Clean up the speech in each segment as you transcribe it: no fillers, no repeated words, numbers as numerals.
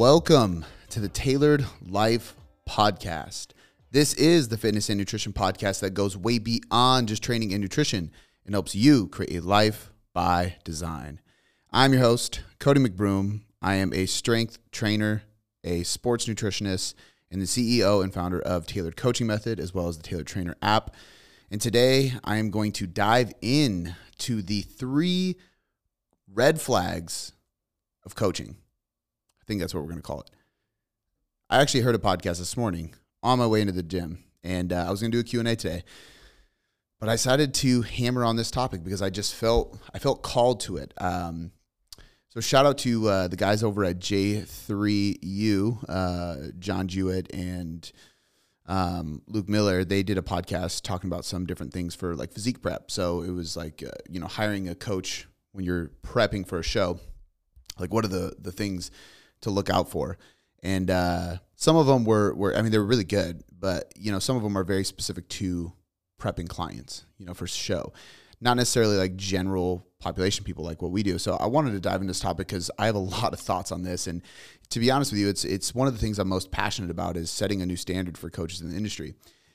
Welcome to the Tailored Life Podcast. This is the fitness and nutrition podcast that goes way beyond just training and nutrition and helps you create a life by design. I'm your host, Cody McBroom. I am a strength trainer, a sports nutritionist, and the CEO and founder of Tailored Coaching Method, as well as the Tailored Trainer app. And today I am going to dive in to the 3 red flags of coaching. I think that's what we're going to call it. I actually heard a podcast this morning on my way into the gym, and I was going to do a Q&A today, but I decided to hammer on this topic because I felt called to it. So shout out to the guys over at J3U, John Jewett and Luke Miller. They did a podcast talking about some different things for like physique prep. So it was like, hiring a coach when you're prepping for a show. Like, what are the things to look out for? And some of them were they were really good, but, some of them are very specific to prepping clients, for show. Not necessarily like general population people like what we do. So I wanted to dive into this topic because I have a lot of thoughts on this. And to be honest with you, it's one of the things I'm most passionate about is setting a new standard for coaches in the industry.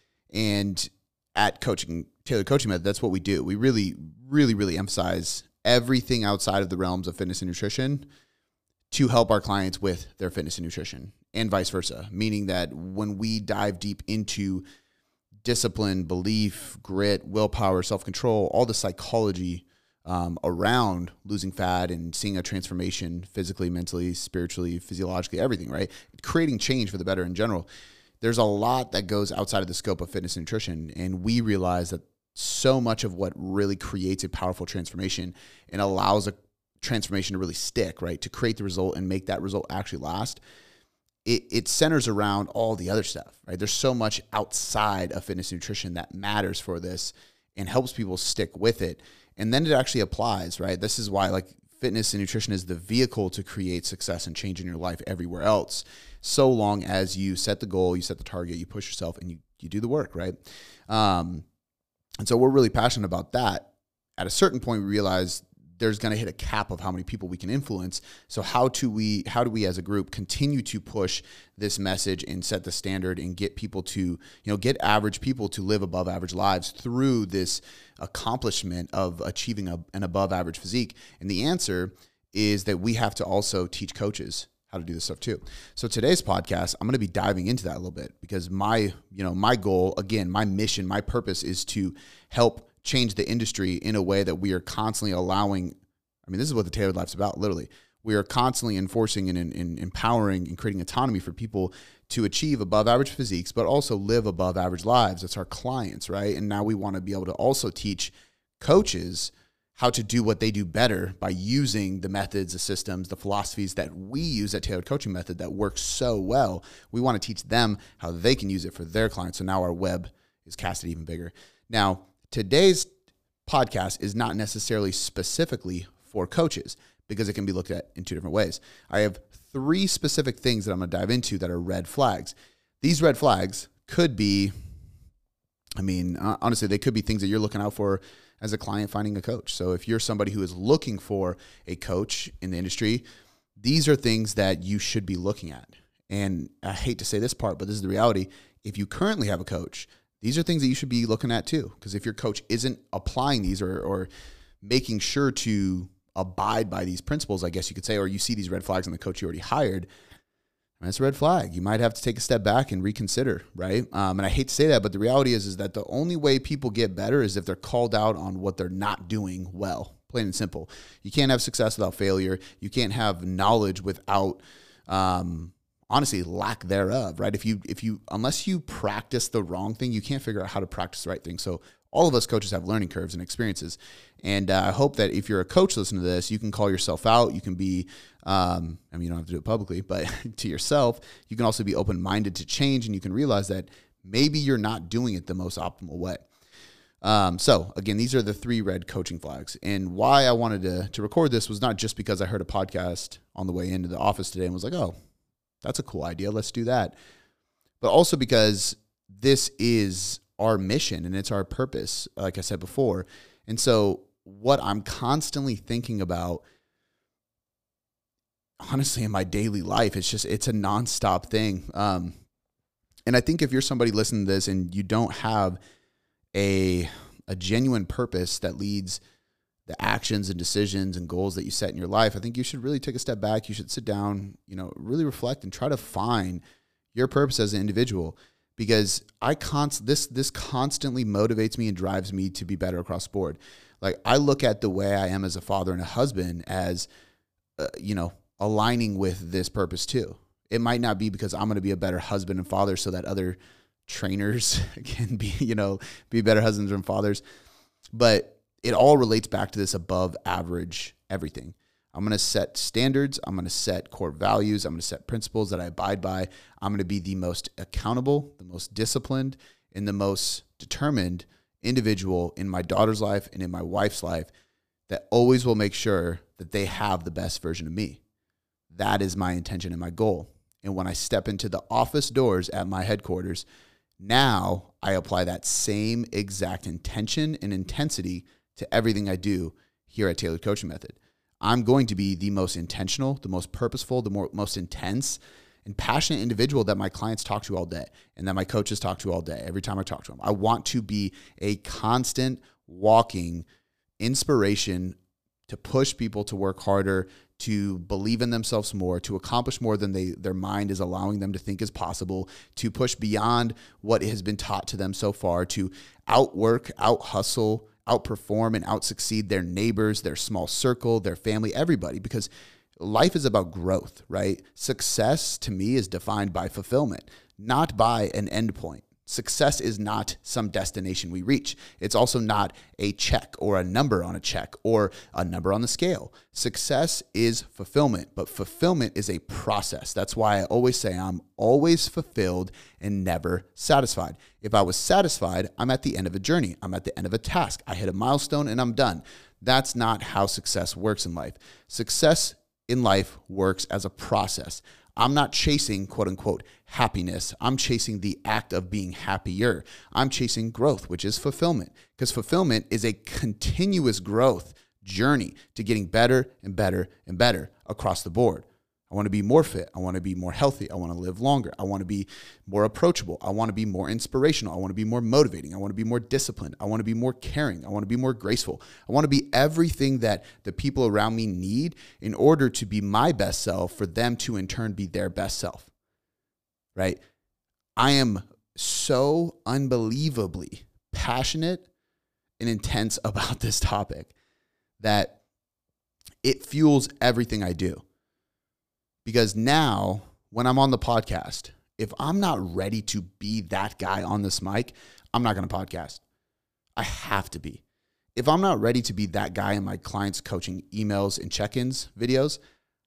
And at Tailored Coaching Method, that's what we do. We really, really, really emphasize everything outside of the realms of fitness and nutrition to help our clients with their fitness and nutrition, and vice versa. Meaning that when we dive deep into discipline, belief, grit, willpower, self-control, all the psychology around losing fat and seeing a transformation physically, mentally, spiritually, physiologically, everything, right? Creating change for the better in general. There's a lot that goes outside of the scope of fitness and nutrition, and we realize that so much of what really creates a powerful transformation and allows a transformation to really stick, right? To create the result and make that result actually last. It centers around all the other stuff, right? There's so much outside of fitness and nutrition that matters for this and helps people stick with it. And then it actually applies, right? This is why like fitness and nutrition is the vehicle to create success and change in your life everywhere else. So long as you set the goal, you set the target, you push yourself, and you do the work, right? And so we're really passionate about that. At a certain point, we realize there's going to hit a cap of how many people we can influence. So how do we as a group continue to push this message and set the standard and get people to, get average people to live above average lives through this accomplishment of achieving an above average physique? And the answer is that we have to also teach coaches how to do this stuff too. So today's podcast, I'm going to be diving into that a little bit because my goal, again, my mission, my purpose is to help change the industry in a way that we are constantly allowing. This is what the Tailored Life's about, literally. We are constantly enforcing and empowering and creating autonomy for people to achieve above average physiques, but also live above average lives. That's our clients, right? And now we want to be able to also teach coaches how to do what they do better by using the methods, the systems, the philosophies that we use at Tailored Coaching Method that work so well. We want to teach them how they can use it for their clients. So now our web is casted even bigger. Now, today's podcast is not necessarily specifically for coaches because it can be looked at in 2 different ways. I have 3 specific things that I'm going to dive into that are red flags. These red flags could be, honestly, they could be things that you're looking out for as a client finding a coach. So if you're somebody who is looking for a coach in the industry, these are things that you should be looking at. And I hate to say this part, but this is the reality. If you currently have a coach, these are things that you should be looking at too, because if your coach isn't applying these or making sure to abide by these principles, I guess you could say, or you see these red flags in the coach you already hired, that's a red flag. You might have to take a step back and reconsider, right? And I hate to say that, but the reality is that the only way people get better is if they're called out on what they're not doing well, plain and simple. You can't have success without failure. You can't have knowledge without honestly, lack thereof, right? If you unless you practice the wrong thing, you can't figure out how to practice the right thing. So all of us coaches have learning curves and experiences. And I hope that if you're a coach listening to this, you can call yourself out. You can be, you don't have to do it publicly, but to yourself, you can also be open-minded to change, and you can realize that maybe you're not doing it the most optimal way. So again, these are the 3 red coaching flags. And why I wanted to record this was not just because I heard a podcast on the way into the office today and was like, oh, that's a cool idea. Let's do that. But also because this is our mission and it's our purpose, like I said before. And so what I'm constantly thinking about honestly, in my daily life, it's a nonstop thing. And I think if you're somebody listening to this and you don't have a genuine purpose that leads the actions and decisions and goals that you set in your life, I think you should really take a step back. You should sit down, really reflect and try to find your purpose as an individual, because this constantly motivates me and drives me to be better across the board. Like, I look at the way I am as a father and a husband as, aligning with this purpose too. It might not be because I'm going to be a better husband and father so that other trainers can be, be better husbands and fathers, but it all relates back to this above average everything. I'm going to set standards. I'm going to set core values. I'm going to set principles that I abide by. I'm going to be the most accountable, the most disciplined, and the most determined individual in my daughter's life and in my wife's life that always will make sure that they have the best version of me. That is my intention and my goal. And when I step into the office doors at my headquarters, now I apply that same exact intention and intensity to everything I do here at Tailored Coaching Method. I'm going to be the most intentional, the most purposeful, the most intense and passionate individual that my clients talk to all day and that my coaches talk to all day every time I talk to them. I want to be a constant walking inspiration to push people to work harder, to believe in themselves more, to accomplish more than their mind is allowing them to think is possible, to push beyond what has been taught to them so far, to outwork, out-hustle, outperform, and out-succeed their neighbors, their small circle, their family, everybody, because life is about growth, right? Success, to me, is defined by fulfillment, not by an endpoint. Success is not some destination we reach. It's also not a check or a number on a check or a number on the scale. Success is fulfillment, but fulfillment is a process. That's why I always say I'm always fulfilled and never satisfied. If I was satisfied, I'm at the end of a journey. I'm at the end of a task. I hit a milestone and I'm done. That's not how success works in life. Success in life works as a process. I'm not chasing, quote unquote, happiness. I'm chasing the act of being happier. I'm chasing growth, which is fulfillment, because fulfillment is a continuous growth journey to getting better and better and better across the board. I want to be more fit. I want to be more healthy. I want to live longer. I want to be more approachable. I want to be more inspirational. I want to be more motivating. I want to be more disciplined. I want to be more caring. I want to be more graceful. I want to be everything that the people around me need in order to be my best self, for them to in turn be their best self, right? I am so unbelievably passionate and intense about this topic that it fuels everything I do. Because now, when I'm on the podcast, if I'm not ready to be that guy on this mic, I'm not going to podcast. I have to be. If I'm not ready to be that guy in my clients' coaching emails and check-ins videos,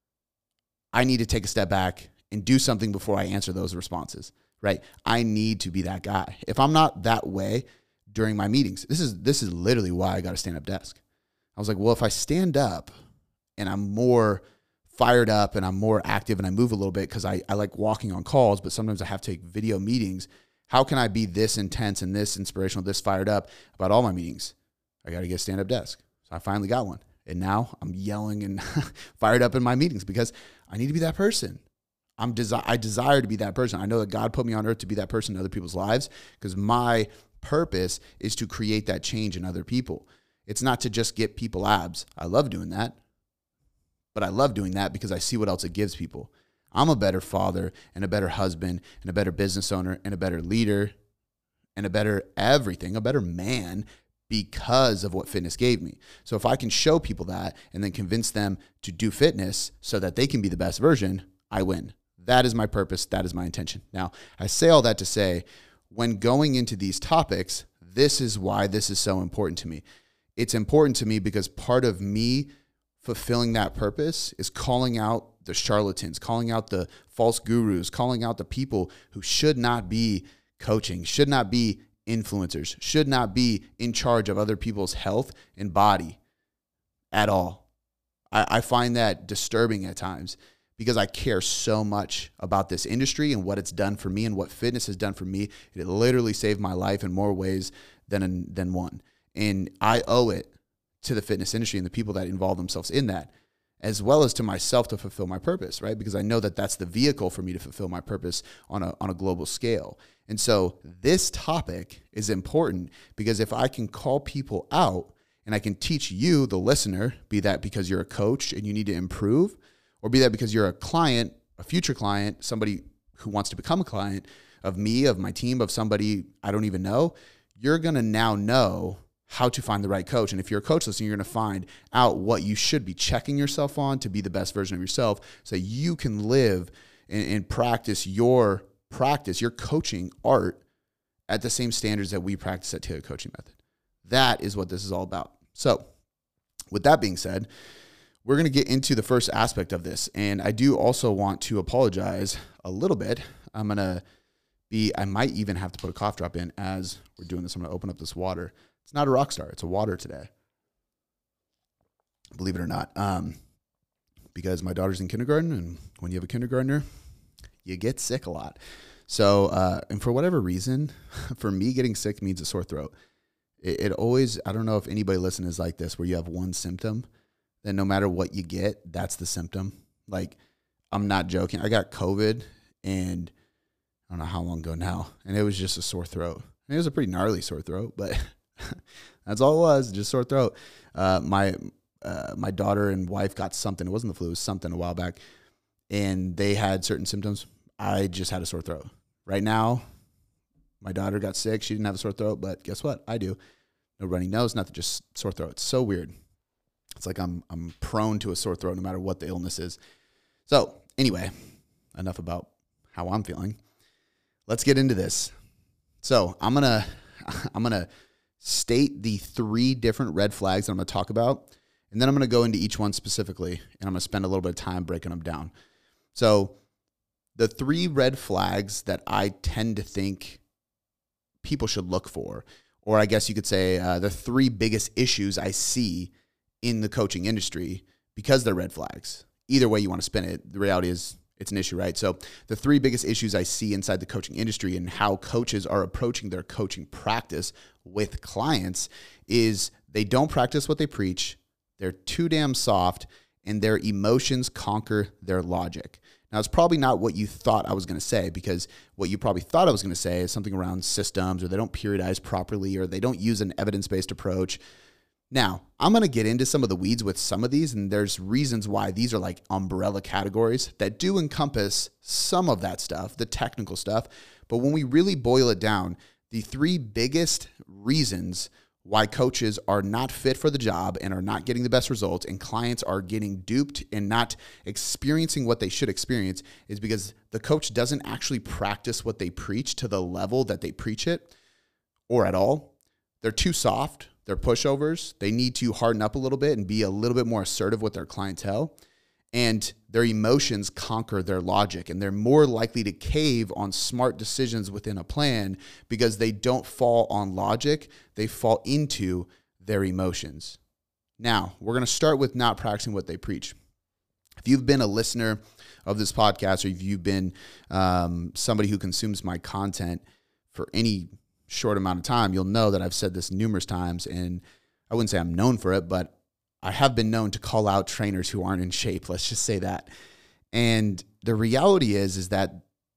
I need to take a step back and do something before I answer those responses, right? I need to be that guy. If I'm not that way during my meetings, this is literally why I got a stand-up desk. I was like, well, if I stand up and I'm more fired up and I'm more active and I move a little bit because I like walking on calls, but sometimes I have to take video meetings. How can I be this intense and this inspirational, this fired up about all my meetings? I got to get a stand-up desk. So I finally got one. And now I'm yelling and fired up in my meetings because I need to be that person. I desire to be that person. I know that God put me on earth to be that person in other people's lives, because my purpose is to create that change in other people. It's not to just get people abs. I love doing that. But I love doing that because I see what else it gives people. I'm a better father and a better husband and a better business owner and a better leader and a better everything, a better man, because of what fitness gave me. So if I can show people that and then convince them to do fitness so that they can be the best version, I win. That is my purpose. That is my intention. Now, I say all that to say, when going into these topics, this is why this is so important to me. It's important to me because part of me fulfilling that purpose is calling out the charlatans, calling out the false gurus, calling out the people who should not be coaching, should not be influencers, should not be in charge of other people's health and body at all. I find that disturbing at times because I care so much about this industry and what it's done for me and what fitness has done for me. It literally saved my life in more ways than one. And I owe it to the fitness industry and the people that involve themselves in that. as well as to myself to fulfill my purpose, right? Because I know that that's the vehicle for me to fulfill my purpose on a global scale. And so this topic is important because if I can call people out and I can teach you, the listener, be that because you're a coach and you need to improve, or be that because you're a client, a future client, somebody who wants to become a client of me, of my team, of somebody I don't even know, you're going to now know how to find the right coach. And if you're a coach listening, you're going to find out what you should be checking yourself on to be the best version of yourself so you can live and practice your coaching art at the same standards that we practice at Tailored Coaching Method. That is what this is all about. So with that being said, we're going to get into the first aspect of this. And I do also want to apologize a little bit. I might even have to put a cough drop in as we're doing this. I'm going to open up this water. It's not a Rockstar. It's a water today. Believe it or not. Because my daughter's in kindergarten, and when you have a kindergartner, you get sick a lot. So, and for whatever reason, for me, getting sick means a sore throat. It always, I don't know if anybody listening is like this, where you have one symptom, then no matter what you get, that's the symptom. Like, I'm not joking. I got COVID, and I don't know how long ago now, and it was just a sore throat. I mean, it was a pretty gnarly sore throat, but that's all it was, just sore throat. My daughter and wife got something. It wasn't the flu. It was something a while back, and they had certain symptoms. I just had a sore throat. Right now, my daughter got sick. She didn't have a sore throat, but guess what? I do. No runny nose, nothing, just sore throat. It's so weird. It's like I'm prone to a sore throat no matter what the illness is. So anyway, enough about how I'm feeling. Let's get into this. So I'm gonna state the 3 different red flags that I'm gonna talk about, and then I'm gonna go into each one specifically, and I'm gonna spend a little bit of time breaking them down. So the 3 red flags that I tend to think people should look for, or I guess you could say the 3 biggest issues I see in the coaching industry because they're red flags. Either way you want to spin it, the reality is it's an issue, right? So the 3 biggest issues I see inside the coaching industry and how coaches are approaching their coaching practice with clients is they don't practice what they preach, they're too damn soft, and their emotions conquer their logic. Now, it's probably not what you thought I was going to say, because what you probably thought I was going to say is something around systems, or they don't periodize properly, or they don't use an evidence-based approach. Now, I'm going to get into some of the weeds with some of these, and there's reasons why these are like umbrella categories that do encompass some of that stuff, the technical stuff. But when we really boil it down, the 3 biggest reasons why coaches are not fit for the job and are not getting the best results, and clients are getting duped and not experiencing what they should experience, is because the coach doesn't actually practice what they preach to the level that they preach it, or at all. They're too soft. They're pushovers. They need to harden up a little bit and be a little bit more assertive with their clientele. And their emotions conquer their logic, and they're more likely to cave on smart decisions within a plan because they don't fall on logic. They fall into their emotions. Now, we're going to start with not practicing what they preach. If you've been a listener of this podcast, or if you've been somebody who consumes my content for any short amount of time, you'll know that I've said this numerous times, and I wouldn't say I'm known for it, but I have been known to call out trainers who aren't in shape. Let's just say that. And the reality is that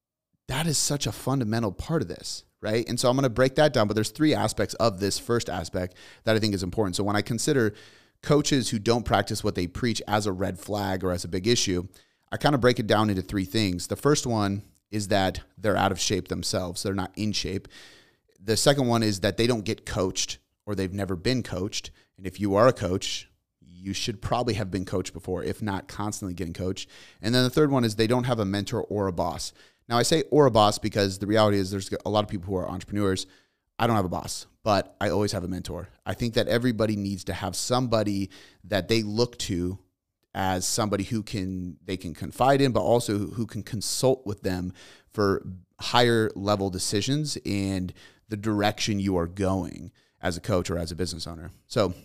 is such a fundamental part of this, right? And so I'm going to break that down, but there's 3 aspects of this first aspect that I think is important. So when I consider coaches who don't practice what they preach as a red flag or as a big issue, I kind of break it down into 3 things. The first one is that they're out of shape themselves. They're not in shape. The second one is that they don't get coached, or they've never been coached. And if you are a coach, you should probably have been coached before, if not constantly getting coached. And then the third one is they don't have a mentor or a boss. Now, I say or a boss because the reality is there's a lot of people who are entrepreneurs. I don't have a boss, but I always have a mentor. I think that everybody needs to have somebody that they look to as somebody who they can confide in, but also who can consult with them for higher level decisions and the direction you are going as a coach or as a business owner. So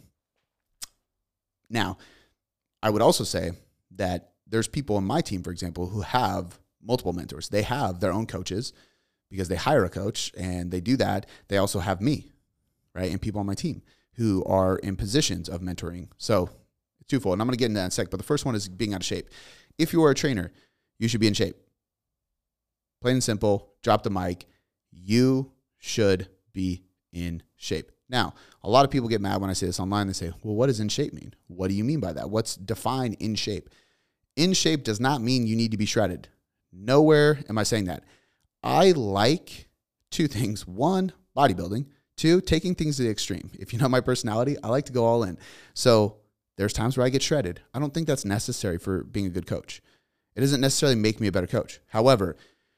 now, I would also say that there's people in my team, for example, who have multiple mentors. They have their own coaches because they hire a coach, and they do that. They also have me, right? And people on my team who are in positions of mentoring. So twofold. And I'm going to get into that in a sec. But the first one is being out of shape. If you are a trainer, you should be in shape. Plain and simple, drop the mic. You should be in shape. Now, a lot of people get mad when I say this online. They say, well, what does in shape mean? What do you mean by that? What's defined in shape? In shape does not mean you need to be shredded. Nowhere am I saying that. I like two things. One, bodybuilding. Two, taking things to the extreme. If you know my personality, I like to go all in. So there's times where I get shredded. I don't think that's necessary for being a good coach. It doesn't necessarily make me a better coach. However,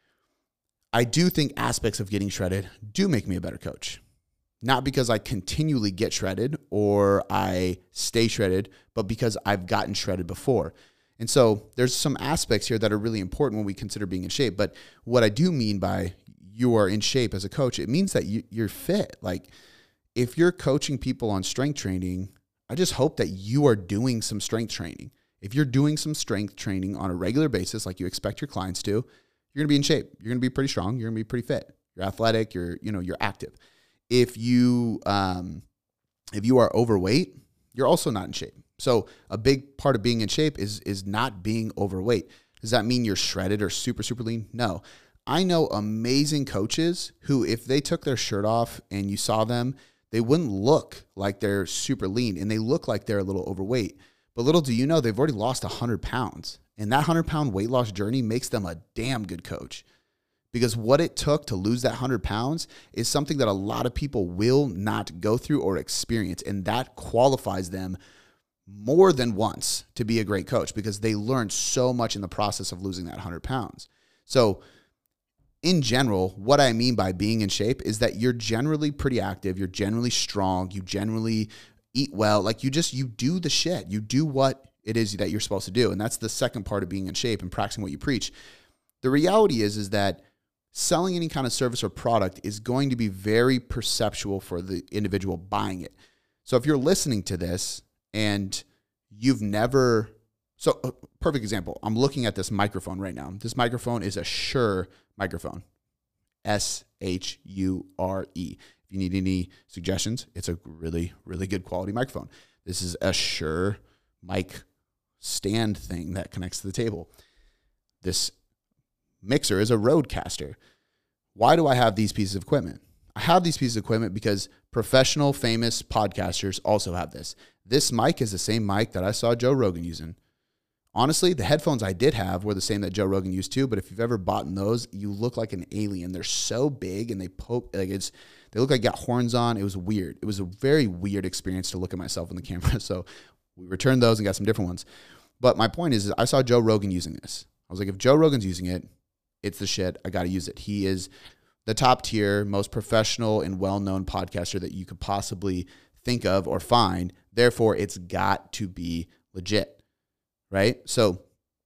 I do think aspects of getting shredded do make me a better coach. Not because I continually get shredded or I stay shredded, but because I've gotten shredded before. And so there's some aspects here that are really important when we consider being in shape. But what I do mean by you are in shape as a coach, it means that you're fit. Like if you're coaching people on strength training, I just hope that you are doing some strength training. If you're doing some strength training on a regular basis, like you expect your clients to, you're going to be in shape. You're going to be pretty strong. You're going to be pretty fit. You're athletic. You're active. If you are overweight, you're also not in shape. So a big part of being in shape is not being overweight. Does that mean you're shredded or super, super lean? No. I know amazing coaches who, if they took their shirt off and you saw them, they wouldn't look like they're super lean and they look like they're a little overweight. But little do you know, they've already lost 100 pounds. And that 100-pound weight loss journey makes them a damn good coach. Because what it took to lose that 100 pounds is something that a lot of people will not go through or experience. And that qualifies them more than once to be a great coach because they learned so much in the process of losing that 100 pounds. So in general, what I mean by being in shape is that you're generally pretty active. You're generally strong. You generally eat well. Like you do the shit. You do what it is that you're supposed to do. And that's the second part of being in shape and practicing what you preach. The reality is that selling any kind of service or product is going to be very perceptual for the individual buying it. So if you're listening to this and you've never, perfect example, I'm looking at this microphone right now. This microphone is a Shure microphone, Shure. If you need any suggestions, it's a really, really good quality microphone. This is a Shure mic stand thing that connects to the table. This mixer is a Rodecaster. Why do I have these pieces of equipment? I have these pieces of equipment because professional, famous podcasters also have this. This mic is the same mic that I saw Joe Rogan using. Honestly, the headphones I did have were the same that Joe Rogan used too, but if you've ever bought those, you look like an alien. They're so big and they look like you got horns on. It was weird. It was a very weird experience to look at myself in the camera. So we returned those and got some different ones. But my point is I saw Joe Rogan using this. I was like, if Joe Rogan's using it, it's the shit. I got to use it. He is the top tier, most professional and well-known podcaster that you could possibly think of or find. Therefore, it's got to be legit, right? So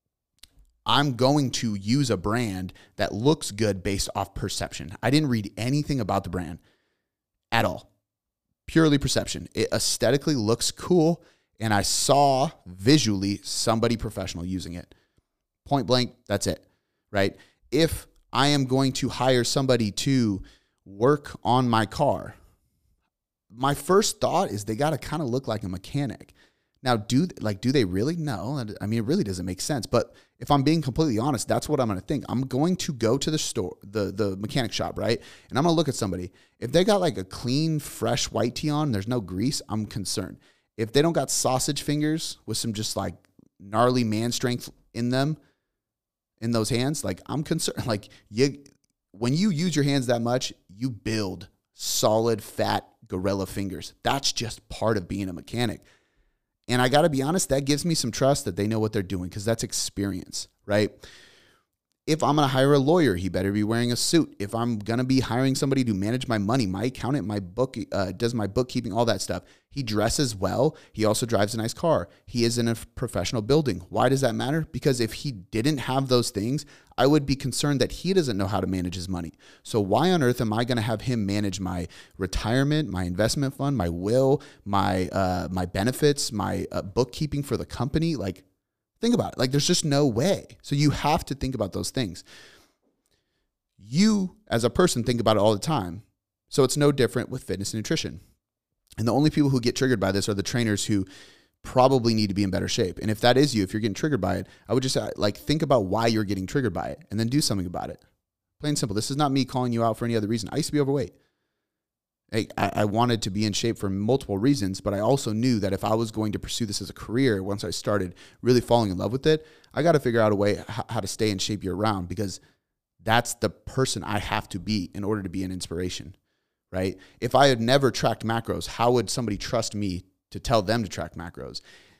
I'm going to use a brand that looks good based off perception. I didn't read anything about the brand at all. Purely perception. It aesthetically looks cool, and I saw visually somebody professional using it. Point blank, that's it, right? If I am going to hire somebody to work on my car, my first thought is they got to kind of look like a mechanic. Now, do they really? No. I mean, it really doesn't make sense. But if I'm being completely honest, that's what I'm going to think. I'm going to go to the store, the mechanic shop, right? And I'm going to look at somebody. If they got like a clean, fresh white tee on, there's no grease, I'm concerned. If they don't got sausage fingers with some just like gnarly man strength in them, in those hands, like I'm concerned. Like when you use your hands that much, you build solid, fat gorilla fingers. That's just part of being a mechanic. And I got to be honest, that gives me some trust that they know what they're doing because that's experience, right? If I'm going to hire a lawyer, he better be wearing a suit. If I'm going to be hiring somebody to manage my money, my accountant, my book, does my bookkeeping, all that stuff, he dresses well. He also drives a nice car. He is in a professional building. Why does that matter? Because if he didn't have those things, I would be concerned that he doesn't know how to manage his money. So why on earth am I going to have him manage my retirement, my investment fund, my will, my benefits, my bookkeeping for the company? Like, think about it. Like, there's just no way. So you have to think about those things. You, as a person, think about it all the time. So it's no different with fitness and nutrition. And the only people who get triggered by this are the trainers who probably need to be in better shape. And if that is you, if you're getting triggered by it, I would just like think about why you're getting triggered by it and then do something about it. Plain and simple. This is not me calling you out for any other reason. I used to be overweight. I wanted to be in shape for multiple reasons, but I also knew that if I was going to pursue this as a career, once I started really falling in love with it, I got to figure out a way how to stay in shape year round, because that's the person I have to be in order to be an inspiration, right? If I had never tracked macros, how would somebody trust me to tell them to track macros?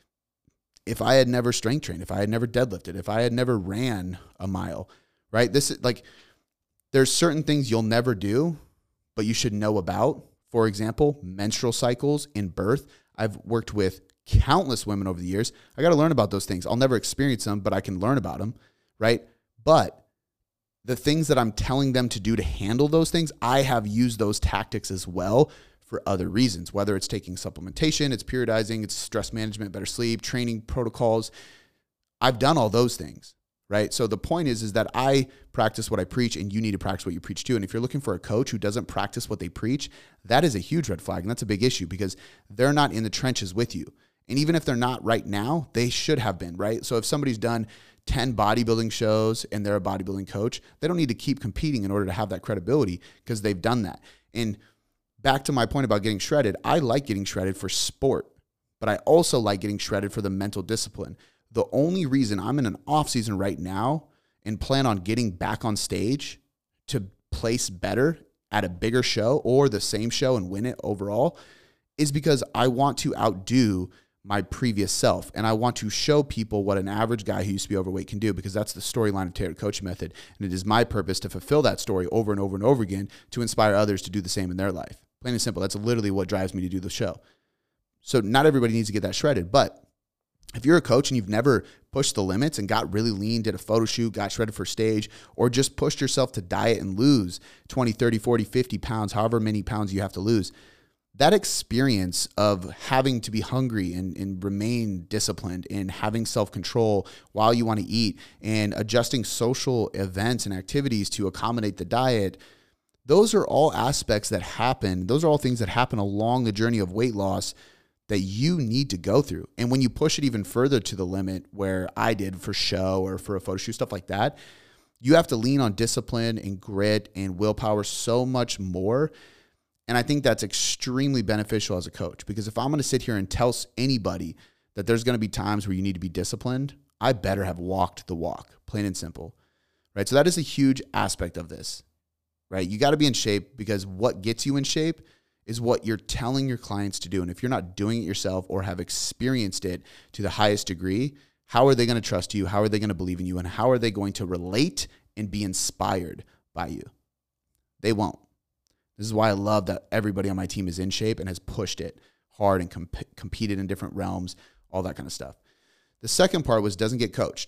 If I had never strength trained, if I had never deadlifted, if I had never ran a mile, right? This is like, there's certain things you'll never do, but you should know about. For example, menstrual cycles in birth. I've worked with countless women over the years. I got to learn about those things. I'll never experience them, but I can learn about them, right? But the things that I'm telling them to do to handle those things, I have used those tactics as well for other reasons, whether it's taking supplementation, it's periodizing, it's stress management, better sleep, training protocols. I've done all those things, right? So the point is that I practice what I preach, and you need to practice what you preach too. And if you're looking for a coach who doesn't practice what they preach, that is a huge red flag. And that's a big issue, because they're not in the trenches with you. And even if they're not right now, they should have been, right? So if somebody's done 10 bodybuilding shows and they're a bodybuilding coach, they don't need to keep competing in order to have that credibility, because they've done that. And back to my point about getting shredded, I like getting shredded for sport, but I also like getting shredded for the mental discipline. The only reason I'm in an off season right now and plan on getting back on stage to place better at a bigger show or the same show and win it overall is because I want to outdo my previous self. And I want to show people what an average guy who used to be overweight can do, because that's the storyline of Tailored Coaching Method. And it is my purpose to fulfill that story over and over and over again to inspire others to do the same in their life. Plain and simple. That's literally what drives me to do the show. So not everybody needs to get that shredded, but if you're a coach and you've never pushed the limits and got really lean, did a photo shoot, got shredded for stage, or just pushed yourself to diet and lose 20, 30, 40, 50 pounds, however many pounds you have to lose, that experience of having to be hungry and remain disciplined and having self-control while you want to eat and adjusting social events and activities to accommodate the diet, those are all aspects that happen. Those are all things that happen along the journey of weight loss that you need to go through. And when you push it even further to the limit, where I did for show or for a photo shoot, stuff like that, you have to lean on discipline and grit and willpower so much more. And I think that's extremely beneficial as a coach, because if I'm going to sit here and tell anybody that there's going to be times where you need to be disciplined, I better have walked the walk, plain and simple, right? So that is a huge aspect of this, right? You got to be in shape, because what gets you in shape is what you're telling your clients to do. And if you're not doing it yourself or have experienced it to the highest degree, how are they going to trust you? How are they going to believe in you? And how are they going to relate and be inspired by you? They won't. This is why I love that everybody on my team is in shape and has pushed it hard and competed in different realms, all that kind of stuff. The second part was doesn't get coached.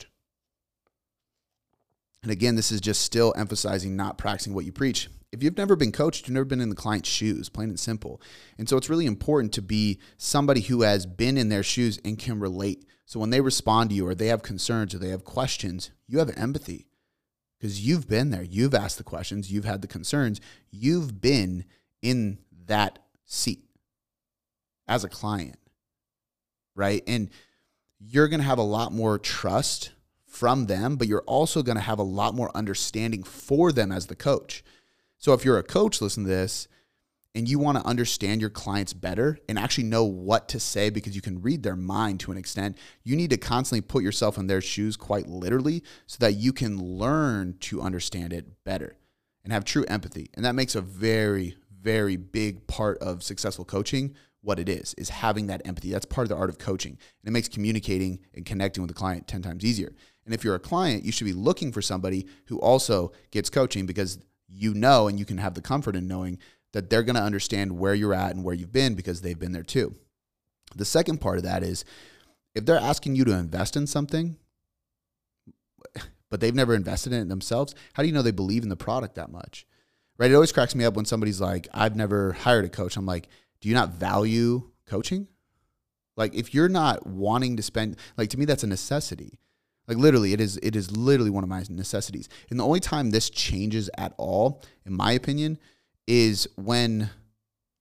And again, this is just still emphasizing not practicing what you preach. If you've never been coached, you've never been in the client's shoes, plain and simple. And so it's really important to be somebody who has been in their shoes and can relate. So when they respond to you, or they have concerns, or they have questions, you have empathy, because you've been there. You've asked the questions. You've had the concerns. You've been in that seat as a client, right? And you're going to have a lot more trust from them, but you're also going to have a lot more understanding for them as the coach. So if you're a coach, listen to this, and you want to understand your clients better and actually know what to say, because you can read their mind to an extent, you need to constantly put yourself in their shoes quite literally, so that you can learn to understand it better and have true empathy. And that makes a very, very big part of successful coaching. What it is having that empathy. That's part of the art of coaching. And it makes communicating and connecting with the client 10 times easier. And if you're a client, you should be looking for somebody who also gets coaching, because you know, and you can have the comfort in knowing that they're going to understand where you're at and where you've been, because they've been there too. The second part of that is, if they're asking you to invest in something, but they've never invested in it themselves, how do you know they believe in the product that much? Right? It always cracks me up when somebody's like, I've never hired a coach. I'm like, do you not value coaching? Like, if you're not wanting to spend, like, to me, that's a necessity. Like, literally, it is literally one of my necessities. And the only time this changes at all, in my opinion, is when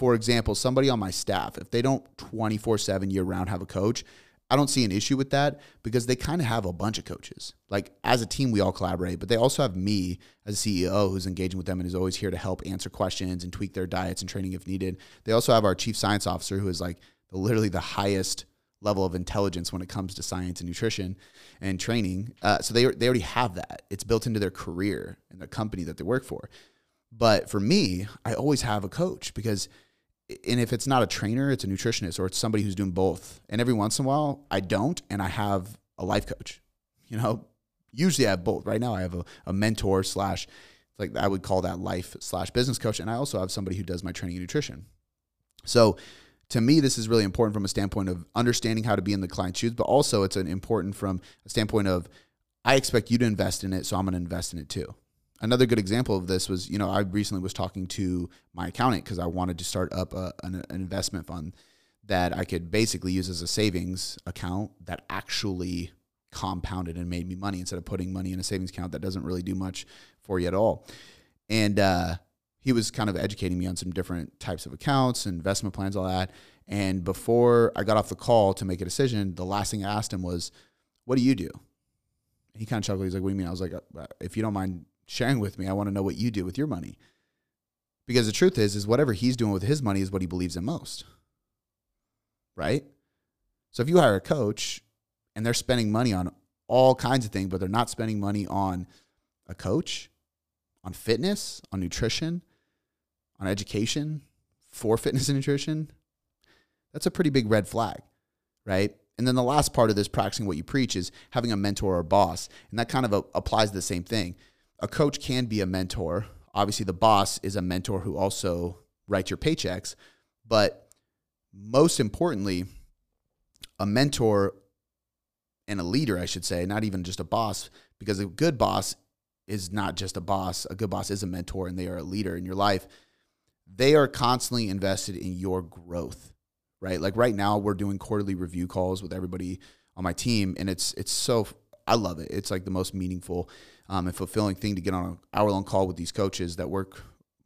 for example, somebody on my staff, if they don't 24/7 year round have a coach, I don't see an issue with that because they kind of have a bunch of coaches. Like as a team, we all collaborate, but they also have me as a CEO who's engaging with them and is always here to help answer questions and tweak their diets and training if needed. They also have our chief science officer who is like literally the highest level of intelligence when it comes to science and nutrition and training. So they already have that. It's built into their career and the company that they work for. But for me, I always have a coach because, and if it's not a trainer, it's a nutritionist or it's somebody who's doing both. And every once in a while I don't, and I have a life coach, usually I have both. Right now I have a mentor slash, like I would call that life slash business coach. And I also have somebody who does my training and nutrition. So to me, this is really important from a standpoint of understanding how to be in the client's shoes, but also it's important from a standpoint of, I expect you to invest in it, so I'm going to invest in it too. Another good example of this was, I recently was talking to my accountant because I wanted to start up an investment fund that I could basically use as a savings account that actually compounded and made me money instead of putting money in a savings account that doesn't really do much for you at all. And he was kind of educating me on some different types of accounts, investment plans, all that. And before I got off the call to make a decision, the last thing I asked him was, what do you do? He kind of chuckled. He's like, what do you mean? I was like, if you don't mind sharing with me, I want to know what you do with your money. Because the truth is whatever he's doing with his money is what he believes in most. Right? So if you hire a coach and they're spending money on all kinds of things, but they're not spending money on a coach, on fitness, on nutrition, on education for fitness and nutrition, that's a pretty big red flag, right? And then the last part of this, practicing what you preach, is having a mentor or boss. And that kind of applies to the same thing. A coach can be a mentor. Obviously, the boss is a mentor who also writes your paychecks. But most importantly, a mentor and a leader, I should say, not even just a boss, because a good boss is not just a boss. A good boss is a mentor and they are a leader in your life. They are constantly invested in your growth, right? Like right now we're doing quarterly review calls with everybody on my team. And it's so, I love it. It's like the most meaningful and fulfilling thing to get on an hour-long call with these coaches that work,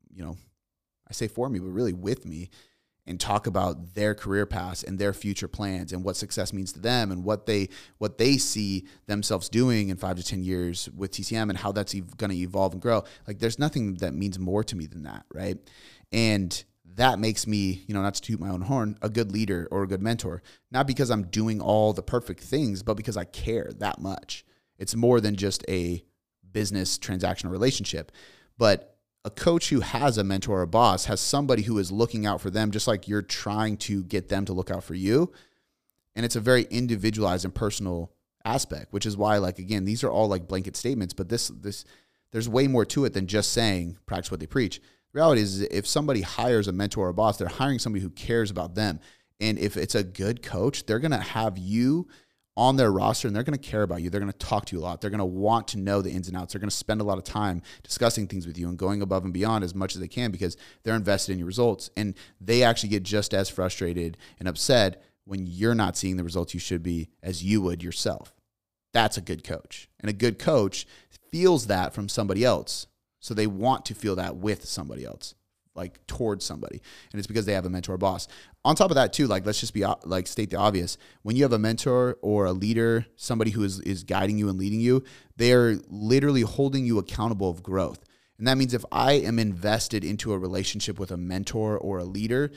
I say for me, but really with me, and talk about their career paths and their future plans and what success means to them and what they see themselves doing in 5 to 10 years with TCM and how that's going to evolve and grow. Like there's nothing that means more to me than that, right? And that makes me, not to toot my own horn, a good leader or a good mentor, not because I'm doing all the perfect things, but because I care that much. It's more than just a business transactional relationship, but a coach who has a mentor or a boss has somebody who is looking out for them, just like you're trying to get them to look out for you. And it's a very individualized and personal aspect, which is why, like, again, these are all like blanket statements, but this there's way more to it than just saying practice what they preach. The reality is if somebody hires a mentor or a boss, they're hiring somebody who cares about them. And if it's a good coach, they're going to have you on their roster and they're going to care about you. They're going to talk to you a lot. They're going to want to know the ins and outs. They're going to spend a lot of time discussing things with you and going above and beyond as much as they can because they're invested in your results. And they actually get just as frustrated and upset when you're not seeing the results you should be as you would yourself. That's a good coach. And a good coach feels that from somebody else. So they want to feel that with somebody else, like towards somebody. And it's because they have a mentor or boss. On top of that too, like let's just be like state the obvious. When you have a mentor or a leader, somebody who is guiding you and leading you, they are literally holding you accountable of growth. And that means if I am invested into a relationship with a mentor or a leader,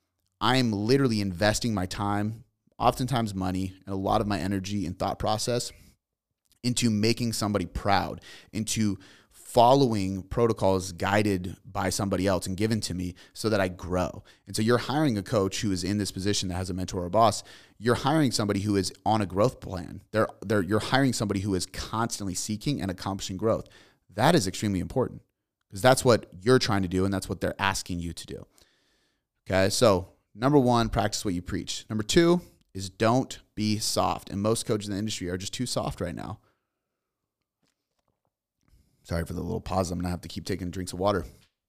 I'm literally investing my time, oftentimes money, and a lot of my energy and thought process into making somebody proud, into following protocols guided by somebody else and given to me so that I grow. And so you're hiring a coach who is in this position that has a mentor or a boss. You're hiring somebody who is on a growth plan. You're hiring somebody who is constantly seeking and accomplishing growth. That is extremely important because that's what you're trying to do and that's what they're asking you to do. Okay, so number one, practice what you preach. Number two is don't be soft. And most coaches in the industry are just too soft right now. Sorry for the little pause. I'm going to have to keep taking drinks of water.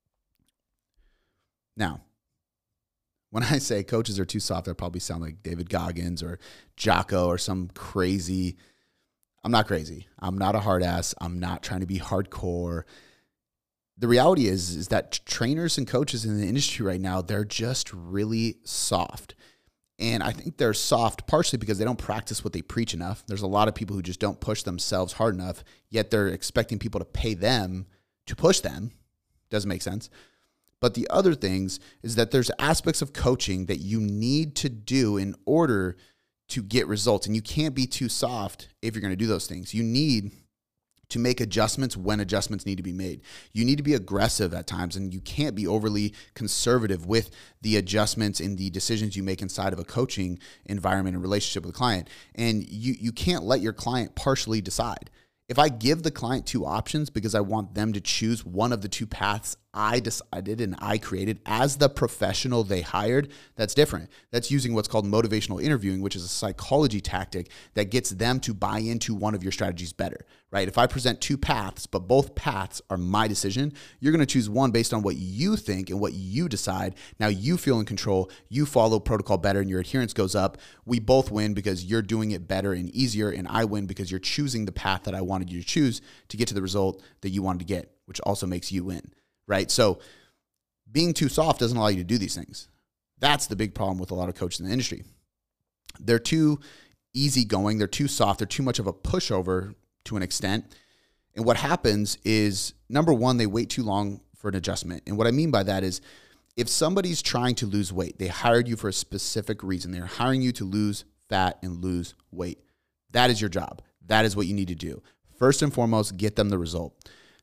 Now, when I say coaches are too soft, I probably sound like David Goggins or Jocko or some crazy. I'm not crazy. I'm not a hard ass. I'm not trying to be hardcore. the reality is that trainers and coaches in the industry right now, they're just really soft. And I think they're soft partially because they don't practice what they preach enough. There's a lot of people who just don't push themselves hard enough, yet they're expecting people to pay them to push them. Doesn't make sense. But the other things is that there's aspects of coaching that you need to do in order to get results. And you can't be too soft if you're going to do those things. You need to make adjustments when adjustments need to be made. You need to be aggressive at times, and you can't be overly conservative with the adjustments and the decisions you make inside of a coaching environment and relationship with a client. And you can't let your client partially decide. If I give the client two options because I want them to choose one of the two paths I decided and I created as the professional they hired, that's different. That's using what's called motivational interviewing, which is a psychology tactic that gets them to buy into one of your strategies better, right? If I present two paths, but both paths are my decision, you're going to choose one based on what you think and what you decide. Now you feel in control, you follow protocol better, and your adherence goes up. We both win because you're doing it better and easier, and I win because you're choosing the path that I wanted you to choose to get to the result that you wanted to get, which also makes you win. Right? So being too soft doesn't allow you to do these things. That's the big problem with a lot of coaches in the industry. They're too easygoing. They're too soft. They're too much of a pushover to an extent. And what happens is, number one, they wait too long for an adjustment. And what I mean by that is, if somebody's trying to lose weight, they hired you for a specific reason. They're hiring you to lose fat and lose weight. That is your job. That is what you need to do. First and foremost, get them the result.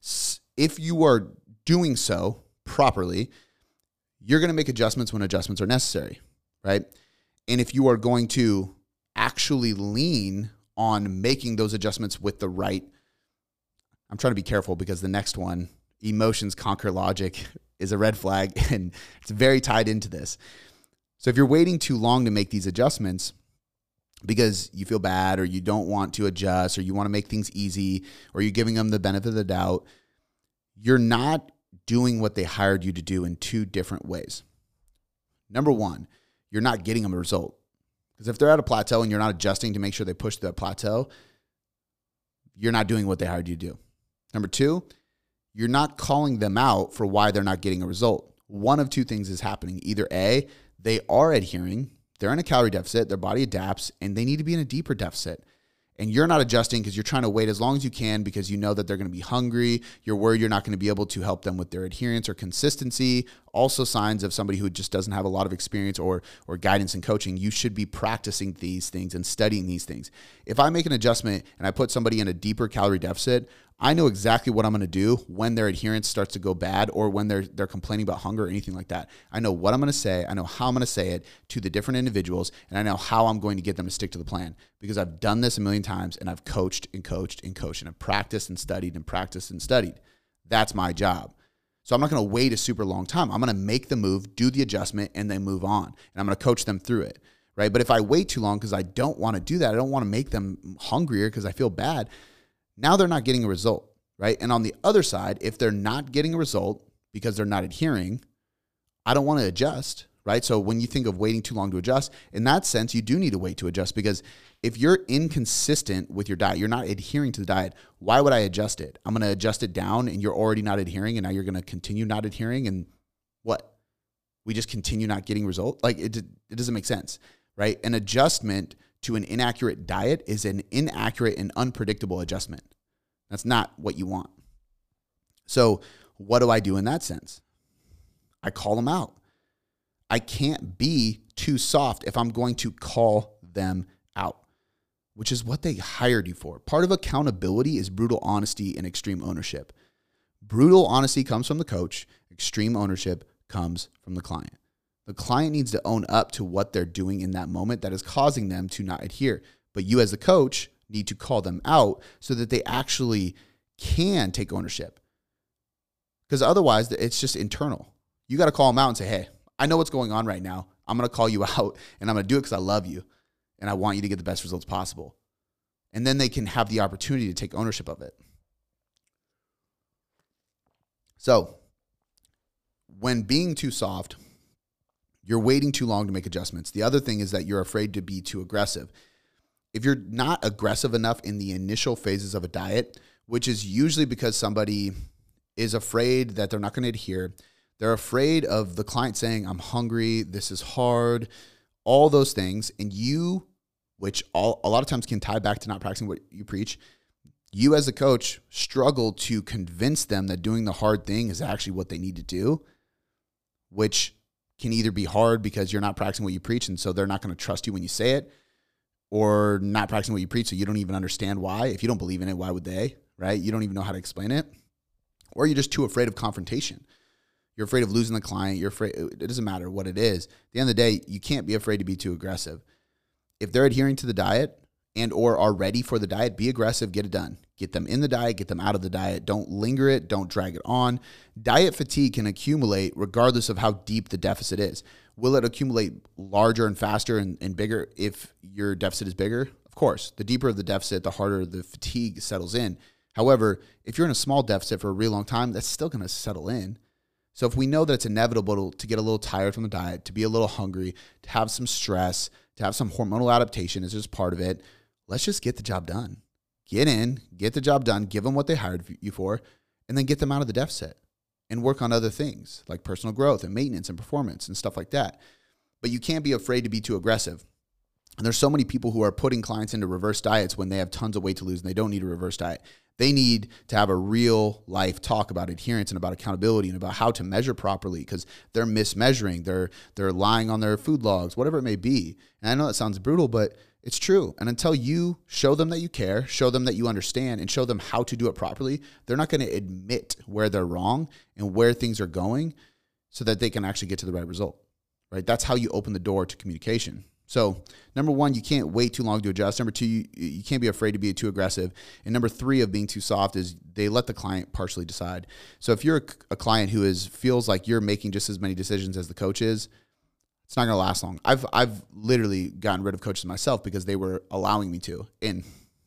If you are doing so properly, you're going to make adjustments when adjustments are necessary, right? And if you are going to actually lean on making those adjustments with the right, I'm trying to be careful because the next one, emotions conquer logic, is a red flag, and it's very tied into this. So if you're waiting too long to make these adjustments because you feel bad or you don't want to adjust or you want to make things easy or you're giving them the benefit of the doubt, you're not doing what they hired you to do in two different ways. Number one, you're not getting them a result. Because if they're at a plateau and you're not adjusting to make sure they push that plateau, you're not doing what they hired you to do. Number two, you're not calling them out for why they're not getting a result. One of two things is happening. Either A, they are adhering, they're in a calorie deficit, their body adapts, and they need to be in a deeper deficit. And you're not adjusting because you're trying to wait as long as you can because you know that they're going to be hungry. You're worried you're not going to be able to help them with their adherence or consistency. Also signs of somebody who just doesn't have a lot of experience or guidance in coaching. You should be practicing these things and studying these things. If I make an adjustment and I put somebody in a deeper calorie deficit, I know exactly what I'm going to do when their adherence starts to go bad or when they're complaining about hunger or anything like that. I know what I'm going to say. I know how I'm going to say it to the different individuals, and I know how I'm going to get them to stick to the plan because I've done this a million times and I've coached and coached and coached and I've practiced and studied and practiced and studied. That's my job. So I'm not going to wait a super long time. I'm going to make the move, do the adjustment, and then move on. And I'm going to coach them through it, right? But if I wait too long because I don't want to do that, I don't want to make them hungrier because I feel bad, now they're not getting a result, right? And on the other side, if they're not getting a result because they're not adhering, I don't want to adjust, right? So when you think of waiting too long to adjust, in that sense, you do need to wait to adjust because if you're inconsistent with your diet, you're not adhering to the diet, why would I adjust it? I'm going to adjust it down and you're already not adhering and now you're going to continue not adhering and what? We just continue not getting result? Like it doesn't make sense, right? An adjustment to an inaccurate diet is an inaccurate and unpredictable adjustment. That's not what you want. So what do I do in that sense? I call them out. I can't be too soft if I'm going to call them out, which is what they hired you for. Part of accountability is brutal honesty and extreme ownership. Brutal honesty comes from the coach. Extreme ownership comes from the client. The client needs to own up to what they're doing in that moment that is causing them to not adhere. But you as the coach need to call them out so that they actually can take ownership. Because otherwise, it's just internal. You got to call them out and say, hey, I know what's going on right now. I'm going to call you out and I'm going to do it because I love you and I want you to get the best results possible. And then they can have the opportunity to take ownership of it. So when being too soft, you're waiting too long to make adjustments. The other thing is that you're afraid to be too aggressive. If you're not aggressive enough in the initial phases of a diet, which is usually because somebody is afraid that they're not going to adhere. They're afraid of the client saying, I'm hungry, this is hard, all those things. And you, which a lot of times can tie back to not practicing what you preach, you as a coach struggle to convince them that doing the hard thing is actually what they need to do, which can either be hard because you're not practicing what you preach, and so they're not going to trust you when you say it, or not practicing what you preach, so you don't even understand why. If you don't believe in it, why would they, right? You don't even know how to explain it. Or you're just too afraid of confrontation. You're afraid of losing the client. You're afraid, it doesn't matter what it is. At the end of the day, you can't be afraid to be too aggressive. If they're adhering to the diet and or are ready for the diet, be aggressive, get it done. Get them in the diet, get them out of the diet. Don't linger it, don't drag it on. Diet fatigue can accumulate regardless of how deep the deficit is. Will it accumulate larger and faster and bigger if your deficit is bigger? Of course. The deeper the deficit, the harder the fatigue settles in. However, if you're in a small deficit for a really long time, that's still going to settle in. So if we know that it's inevitable to get a little tired from the diet, to be a little hungry, to have some stress, to have some hormonal adaptation is just part of it, let's just get the job done. Get in, get the job done, give them what they hired you for, and then get them out of the deficit and work on other things like personal growth and maintenance and performance and stuff like that. But you can't be afraid to be too aggressive. And there's so many people who are putting clients into reverse diets when they have tons of weight to lose and they don't need a reverse diet. They need to have a real life talk about adherence and about accountability and about how to measure properly, because they're mismeasuring, they're lying on their food logs, whatever it may be. And I know that sounds brutal, but it's true. And until you show them that you care, show them that you understand, and show them how to do it properly, they're not going to admit where they're wrong and where things are going so that they can actually get to the right result, right? That's how you open the door to communication. So number one, you can't wait too long to adjust. Number two, you can't be afraid to be too aggressive. And number three of being too soft is they let the client partially decide. So if you're a client who feels like you're making just as many decisions as the coach is, it's not going to last long. I've literally gotten rid of coaches myself because they were allowing me to. And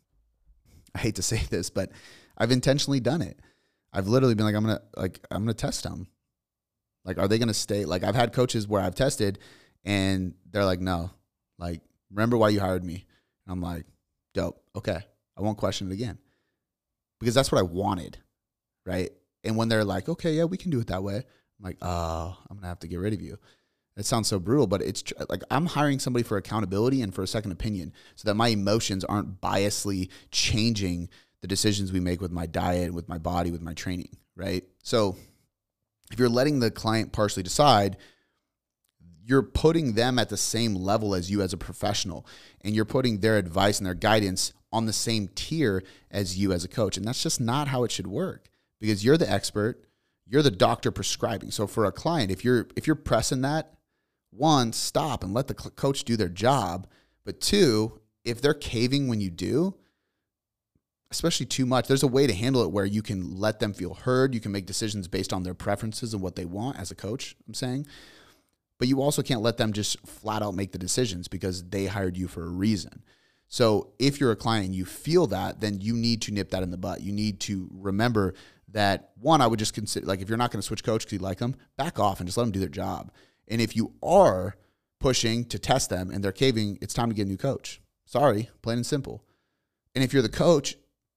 I hate to say this, but I've intentionally done it. I've literally been like, I'm going to test them. Like, are they going to stay? Like, I've had coaches where I've tested and they're like, no. Like, remember why you hired me? And I'm like, dope. Okay. I won't question it again. Because that's what I wanted, right? And when they're like, okay, yeah, we can do it that way. I'm like, oh, I'm going to have to get rid of you. It sounds so brutal, but it's like I'm hiring somebody for accountability and for a second opinion so that my emotions aren't biasly changing the decisions we make with my diet, with my body, with my training, right? So if you're letting the client partially decide, you're putting them at the same level as you as a professional, and you're putting their advice and their guidance on the same tier as you as a coach. And that's just not how it should work, because you're the expert, you're the doctor prescribing. So for a client, if you're pressing that, one, stop and let the coach do their job. But two, if they're caving when you do, especially too much, there's a way to handle it where you can let them feel heard. You can make decisions based on their preferences and what they want as a coach, I'm saying. But you also can't let them just flat out make the decisions because they hired you for a reason. So if you're a client and you feel that, then you need to nip that in the butt. You need to remember that, one, I would just consider, like, if you're not going to switch coach because you like them, back off and just let them do their job. And if you are pushing to test them and they're caving, it's time to get a new coach. Sorry, plain and simple. And if you're the coach,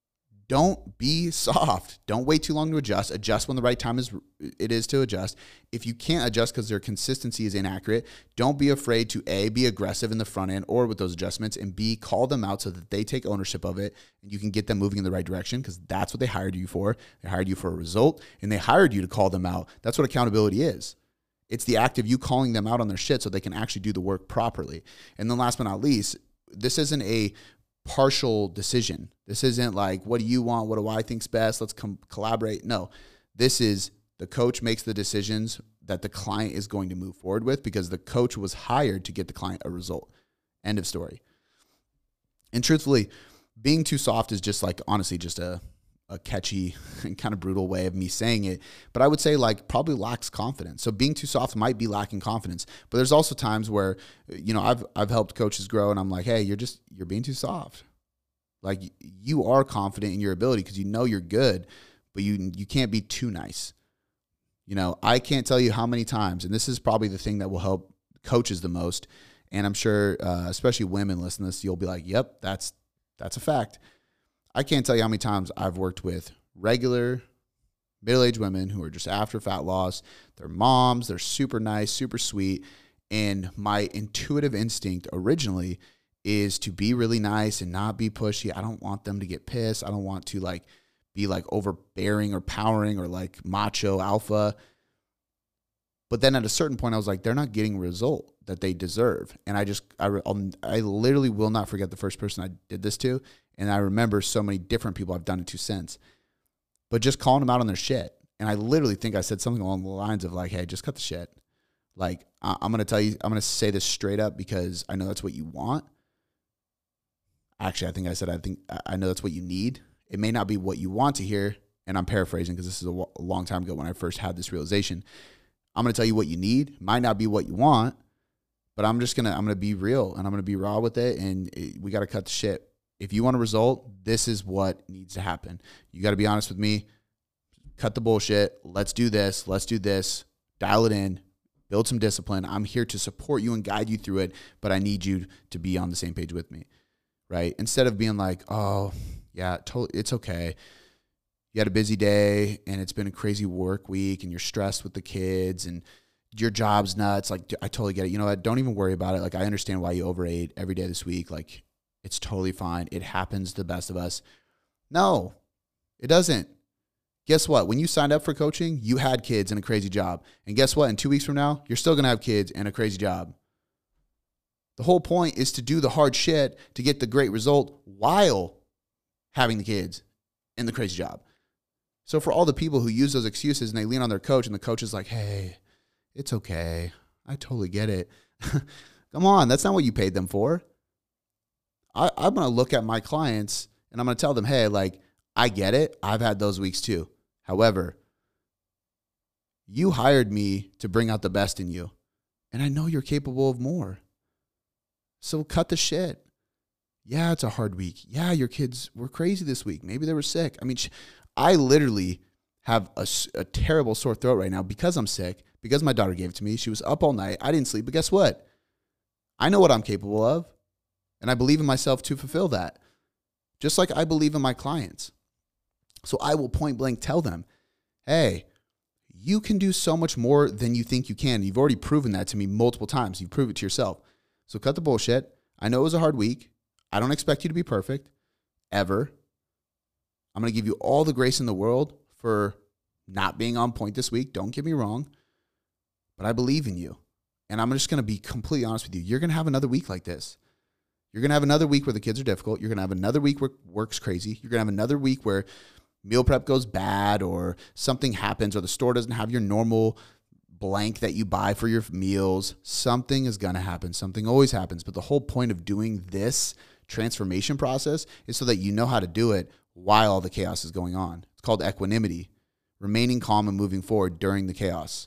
don't be soft. Don't wait too long to adjust. Adjust when the right time it is to adjust. If you can't adjust because their consistency is inaccurate, don't be afraid to A, be aggressive in the front end or with those adjustments, and B, call them out so that they take ownership of it and you can get them moving in the right direction, because that's what they hired you for. They hired you for a result, and they hired you to call them out. That's what accountability is. It's the act of you calling them out on their shit so they can actually do the work properly. And then last but not least, this isn't a partial decision. This isn't like, what do you want? What do I think's best? Let's collaborate. No, this is the coach makes the decisions that the client is going to move forward with, because the coach was hired to get the client a result. End of story. And truthfully, being too soft is just like, honestly, just a catchy and kind of brutal way of me saying it. But I would say, like, probably lacks confidence. So being too soft might be lacking confidence. But there's also times where, you know, I've helped coaches grow and I'm like, hey, you're being too soft. Like, you are confident in your ability because you know you're good, but you can't be too nice. You know, I can't tell you how many times, and this is probably the thing that will help coaches the most. And I'm sure, especially women listen to this, you'll be like, yep, that's a fact. I can't tell you how many times I've worked with regular middle-aged women who are just after fat loss. They're moms. They're super nice, super sweet. And my intuitive instinct originally is to be really nice and not be pushy. I don't want them to get pissed. I don't want to like be like overbearing or powering or like macho alpha. But then at a certain point, I was like, they're not getting a result that they deserve. And I literally will not forget the first person I did this to. And I remember so many different people I've done it to since. But just calling them out on their shit. And I literally think I said something along the lines of like, hey, just cut the shit. Like, I'm going to tell you, I'm going to say this straight up because I know that's what you want. Actually, I know that's what you need. It may not be what you want to hear. And I'm paraphrasing because this is a long time ago when I first had this realization. I'm going to tell you what you need. Might not be what you want, but I'm going to be real and I'm going to be raw with it. And we got to cut the shit. If you want a result, this is what needs to happen. You got to be honest with me. Cut the bullshit. Let's do this. Let's do this. Dial it in. Build some discipline. I'm here to support you and guide you through it, but I need you to be on the same page with me, right? Instead of being like, oh, yeah, it's okay. You had a busy day and it's been a crazy work week and you're stressed with the kids and your job's nuts. Like, I totally get it. You know what? Don't even worry about it. Like, I understand why you overate every day this week. Like, it's totally fine. It happens to the best of us. No, it doesn't. Guess what? When you signed up for coaching, you had kids and a crazy job. And guess what? In 2 weeks from now, you're still going to have kids and a crazy job. The whole point is to do the hard shit to get the great result while having the kids and the crazy job. So for all the people who use those excuses and they lean on their coach and the coach is like, hey, it's okay. I totally get it. Come on. That's not what you paid them for. I'm going to look at my clients and I'm going to tell them, hey, like, I get it. I've had those weeks too. However, you hired me to bring out the best in you. And I know you're capable of more. So cut the shit. Yeah, it's a hard week. Yeah, your kids were crazy this week. Maybe they were sick. I mean, I literally have a terrible sore throat right now because I'm sick, because my daughter gave it to me. She was up all night. I didn't sleep. But guess what? I know what I'm capable of. And I believe in myself to fulfill that. Just like I believe in my clients. So I will point blank tell them, hey, you can do so much more than you think you can. You've already proven that to me multiple times. You've proved it to yourself. So cut the bullshit. I know it was a hard week. I don't expect you to be perfect, ever. I'm going to give you all the grace in the world for not being on point this week. Don't get me wrong. But I believe in you. And I'm just going to be completely honest with you. You're going to have another week like this. You're going to have another week where the kids are difficult. You're going to have another week where work's crazy. You're going to have another week where meal prep goes bad or something happens or the store doesn't have your normal blank that you buy for your meals. Something is going to happen. Something always happens. But the whole point of doing this transformation process is so that you know how to do it while all the chaos is going on. It's called equanimity, remaining calm and moving forward during the chaos.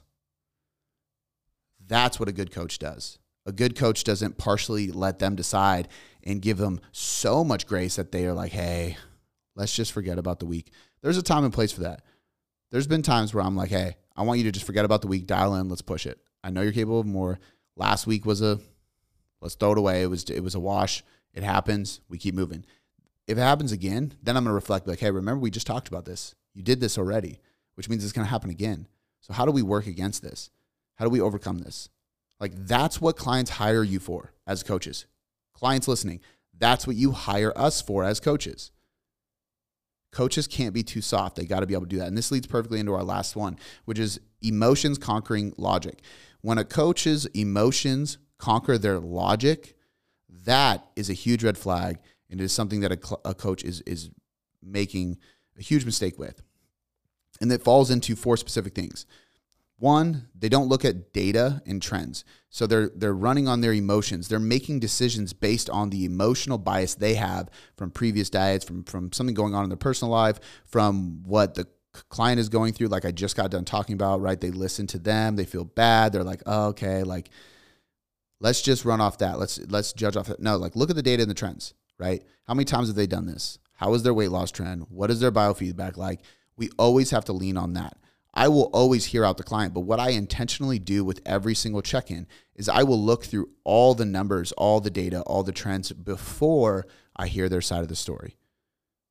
That's what a good coach does. A good coach doesn't partially let them decide and give them so much grace that they are like, hey, let's just forget about the week. There's a time and place for that. There's been times where I'm like, hey, I want you to just forget about the week, dial in, let's push it. I know you're capable of more. Last week was let's throw it away. It was a wash. It happens. We keep moving. If it happens again, then I'm going to reflect like, hey, remember we just talked about this. You did this already, which means it's going to happen again. So how do we work against this? How do we overcome this? Like, that's what clients hire you for as coaches. Clients listening, that's what you hire us for as coaches. Coaches can't be too soft. They got to be able to do that. And this leads perfectly into our last one, which is emotions conquering logic. When a coach's emotions conquer their logic, that is a huge red flag. And it is something that a coach is making a huge mistake with. And it falls into 4 specific things. 1, they don't look at data and trends. So they're running on their emotions. They're making decisions based on the emotional bias they have from previous diets, from something going on in their personal life, from what the client is going through. Like I just got done talking about, right? They listen to them. They feel bad. They're like, oh, okay, like let's just run off that. Let's judge off that. No, like look at the data and the trends, right? How many times have they done this? How is their weight loss trend? What is their biofeedback like? We always have to lean on that. I will always hear out the client, but what I intentionally do with every single check-in is I will look through all the numbers, all the data, all the trends before I hear their side of the story,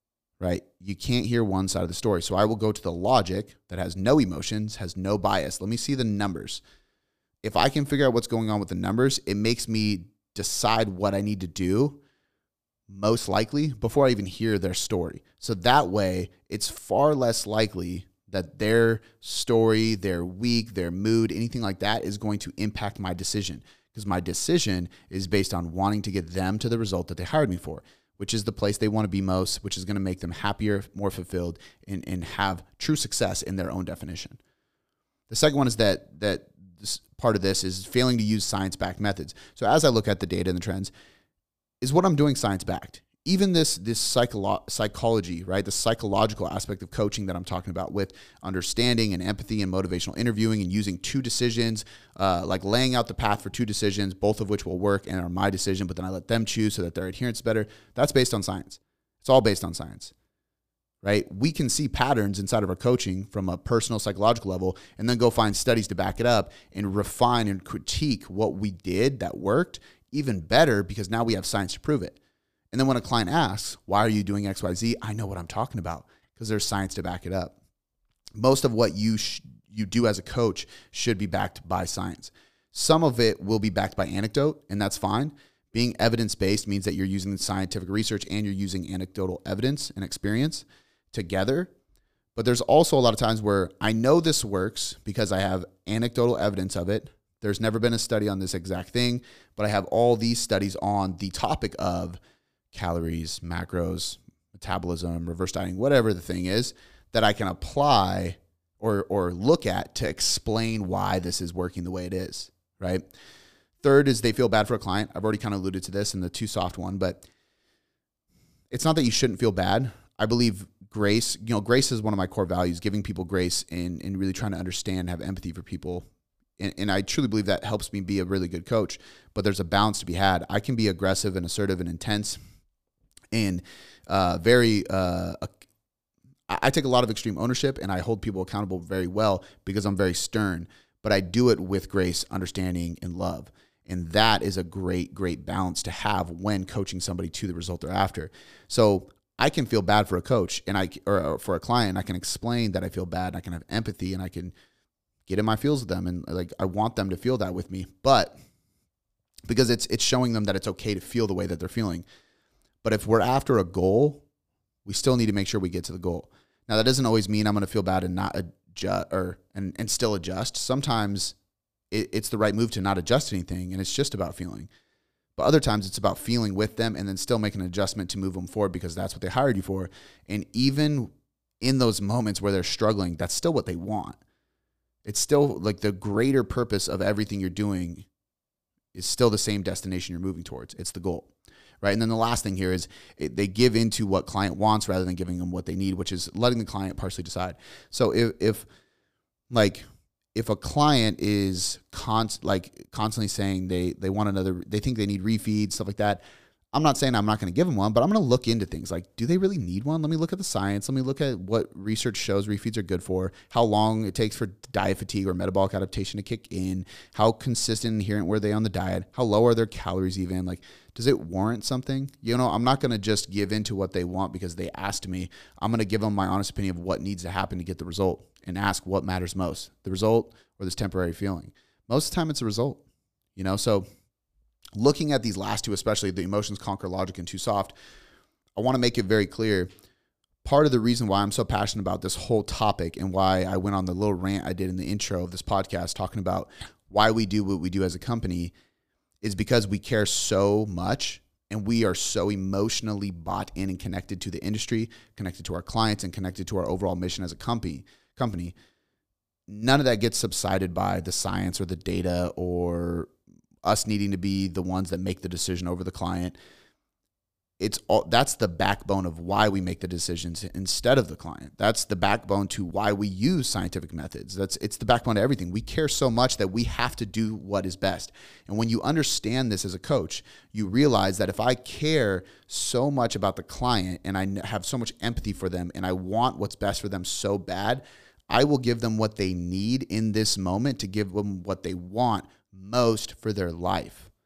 right? You can't hear one side of the story. So I will go to the logic that has no emotions, has no bias. Let me see the numbers. If I can figure out what's going on with the numbers, it makes me decide what I need to do most likely before I even hear their story. So that way, it's far less likely that their story, their week, their mood, anything like that is going to impact my decision, because my decision is based on wanting to get them to the result that they hired me for, which is the place they want to be most, which is going to make them happier, more fulfilled, and have true success in their own definition. The second one is that this part of this is failing to use science-backed methods. So as I look at the data and the trends, is what I'm doing science-backed? Even this psychology, right? The psychological aspect of coaching that I'm talking about with understanding and empathy and motivational interviewing and using two decisions, like laying out the path for two decisions, both of which will work and are my decision, but then I let them choose so that their adherence is better. That's based on science. It's all based on science, right? We can see patterns inside of our coaching from a personal psychological level and then go find studies to back it up and refine and critique what we did that worked even better, because now we have science to prove it. And then when a client asks, why are you doing XYZ? I know what I'm talking about because there's science to back it up. Most of what you do as a coach should be backed by science. Some of it will be backed by anecdote, and that's fine. Being evidence-based means that you're using scientific research and you're using anecdotal evidence and experience together. But there's also a lot of times where I know this works because I have anecdotal evidence of it. There's never been a study on this exact thing, but I have all these studies on the topic of calories, macros, metabolism, reverse dieting, whatever the thing is, that I can apply or look at to explain why this is working the way it is, right? Third is they feel bad for a client. I've already kind of alluded to this in the too soft one, but it's not that you shouldn't feel bad. I believe grace, grace is one of my core values, giving people grace and really trying to understand, have empathy for people. And I truly believe that helps me be a really good coach, but there's a balance to be had. I can be aggressive and assertive and intense and I take a lot of extreme ownership and I hold people accountable very well because I'm very stern, but I do it with grace, understanding, and love. And that is a great, great balance to have when coaching somebody to the result they're after. So I can feel bad for a coach or for a client. I can explain that I feel bad and I can have empathy and I can get in my feels with them. And like, I want them to feel that with me, but because it's showing them that it's okay to feel the way that they're feeling. But if we're after a goal, we still need to make sure we get to the goal. Now, that doesn't always mean I'm going to feel bad and not adjust and still adjust. Sometimes it's the right move to not adjust anything, and it's just about feeling. But other times it's about feeling with them and then still making an adjustment to move them forward because that's what they hired you for. And even in those moments where they're struggling, that's still what they want. It's still like the greater purpose of everything you're doing is still the same destination you're moving towards. It's the goal, right? And then the last thing here is they give into what client wants rather than giving them what they need, which is letting the client partially decide. So if a client is constantly saying they want they think they need refeeds, stuff like that, I'm not saying I'm not going to give them one, but I'm going to look into things like, do they really need one? Let me look at the science. Let me look at what research shows refeeds are good for, how long it takes for diet fatigue or metabolic adaptation to kick in, how consistent and adherent were they on the diet, how low are their calories even, like, does it warrant something? I'm not going to just give into what they want because they asked me. I'm going to give them my honest opinion of what needs to happen to get the result and ask what matters most, the result or this temporary feeling. Most of the time it's a result, so looking at these last two, especially the emotions conquer logic and too soft, I want to make it very clear. Part of the reason why I'm so passionate about this whole topic and why I went on the little rant I did in the intro of this podcast talking about why we do what we do as a company is because we care so much and we are so emotionally bought in and connected to the industry, connected to our clients, and connected to our overall mission as a company. None of that gets subsided by the science or the data or us needing to be the ones that make the decision over the client. That's the backbone of why we make the decisions instead of the client. That's the backbone to why we use scientific methods. It's the backbone to everything. We care so much that we have to do what is best. And when you understand this as a coach, you realize that if I care so much about the client and I have so much empathy for them and I want what's best for them so bad, I will give them what they need in this moment to give them what they want most for their life.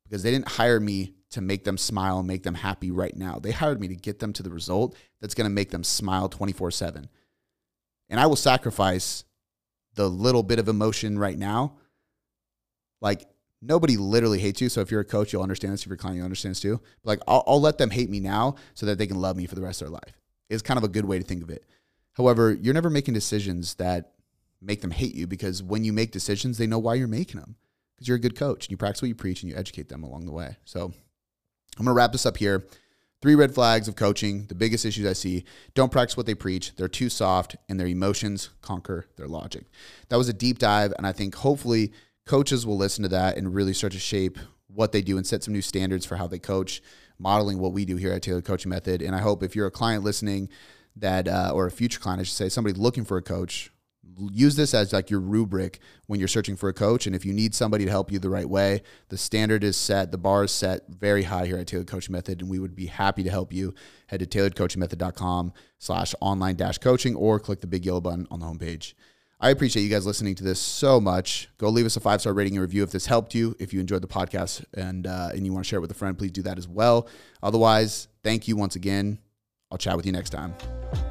because they didn't hire me to make them smile and make them happy right now. They hired me to get them to the result that's going to make them smile 24/7. And I will sacrifice the little bit of emotion right now. Like, nobody literally hates you. So if you're a coach, you'll understand this. If you're a client, you'll understand this too. But like, I'll let them hate me now so that they can love me for the rest of their life. It's kind of a good way to think of it. However, you're never making decisions that make them hate you, because when you make decisions, they know why you're making them, because you're a good coach and you practice what you preach and you educate them along the way. So I'm going to wrap this up here. 3 red flags of coaching. The biggest issues I see: don't practice what they preach. They're too soft, and their emotions conquer their logic. That was a deep dive, and I think hopefully coaches will listen to that and really start to shape what they do and set some new standards for how they coach, modeling what we do here at Tailored Coaching Method. And I hope if you're a client listening that, or a future client, I should say, somebody looking for a coach, use this as like your rubric when you're searching for a coach. And if you need somebody to help you the right way, the standard is set, the bar is set very high here at Tailored Coaching Method, and we would be happy to help you. Head to tailoredcoachingmethod.com/online-coaching or click the big yellow button on the homepage. I appreciate you guys listening to this so much. Go leave us a 5-star rating and review if this helped you. If you enjoyed the podcast and you want to share it with a friend, please do that as well. Otherwise, thank you once again. I'll chat with you next time.